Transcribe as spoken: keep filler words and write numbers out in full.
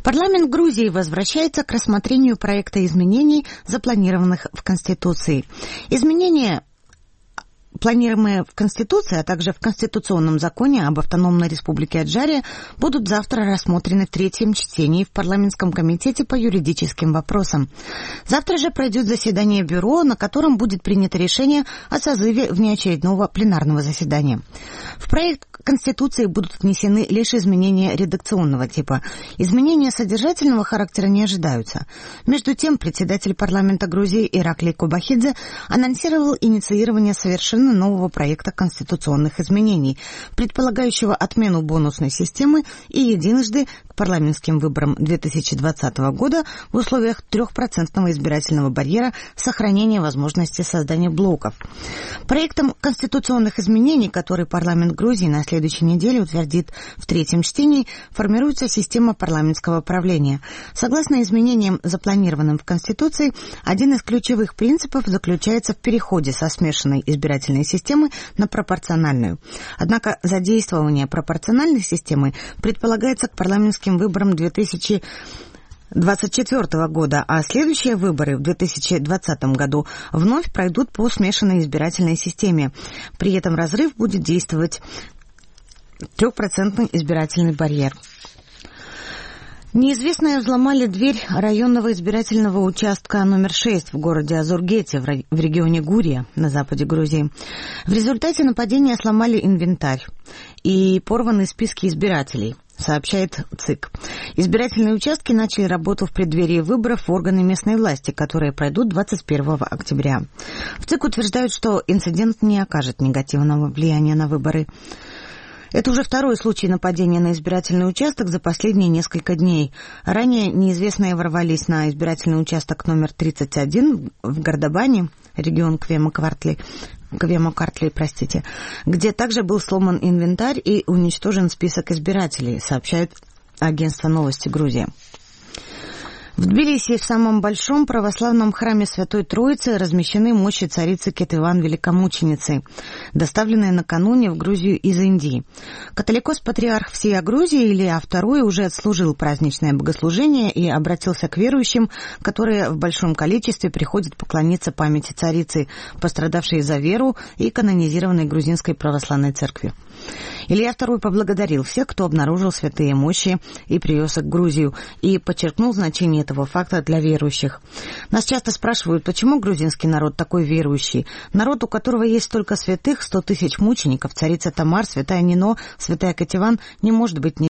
Парламент Грузии возвращается к рассмотрению проекта изменений, запланированных в Конституции. Изменения, планируемые в Конституции, а также в Конституционном законе об автономной республике Аджария, будут завтра рассмотрены в третьем чтении в парламентском комитете по юридическим вопросам. Завтра же пройдет заседание бюро, на котором будет принято решение о созыве внеочередного пленарного заседания. В проект Конституции будут внесены лишь изменения редакционного типа. Изменения содержательного характера не ожидаются. Между тем, председатель парламента Грузии Ираклий Кобахидзе анонсировал инициирование совершенно нового проекта конституционных изменений, предполагающего отмену бонусной системы и единожды к парламентским выборам две тысячи двадцатого года в условиях трехпроцентного избирательного барьера сохранения возможности создания блоков. Проектом конституционных изменений, который парламент Грузии на следующей неделе утвердит в третьем чтении, формируется система парламентского правления. Согласно изменениям, запланированным в Конституции, один из ключевых принципов заключается в переходе со смешанной избирательной системы на пропорциональную. Однако задействование пропорциональной системы предполагается к парламентским выборам две тысячи двадцать четвёртого года, а следующие выборы в две тысячи двадцатом году вновь пройдут по смешанной избирательной системе. При этом разрыв будет действовать трехпроцентный избирательный барьер. Неизвестные взломали дверь районного избирательного участка номер шесть в городе Азургете в регионе Гурия на западе Грузии. В результате нападения сломали инвентарь и порваны списки избирателей, сообщает ЦИК. Избирательные участки начали работу в преддверии выборов в органы местной власти, которые пройдут двадцать первого октября. В ЦИК утверждают, что инцидент не окажет негативного влияния на выборы. Это уже второй случай нападения на избирательный участок за последние несколько дней. Ранее неизвестные ворвались на избирательный участок номер тридцать один в Гордобане, регион Квема-Квартли, Квема-Картли, простите, где также был сломан инвентарь и уничтожен список избирателей, сообщает агентство «Новости Грузии». В Тбилиси в самом большом православном храме Святой Троицы размещены мощи царицы Кетыван Великомученицы, доставленные накануне в Грузию из Индии. Католикос-патриарх всей Грузии Илья второй уже отслужил праздничное богослужение и обратился к верующим, которые в большом количестве приходят поклониться памяти царицы, пострадавшей за веру и канонизированной грузинской православной церкви. Илья второй поблагодарил всех, кто обнаружил святые мощи и привез их в Грузию, и подчеркнул значение этого факта для верующих. Нас часто спрашивают, почему грузинский народ такой верующий? Народ, у которого есть столько святых, сто тысяч мучеников, царица Тамар, святая Нино, святая Кетыван, не может быть не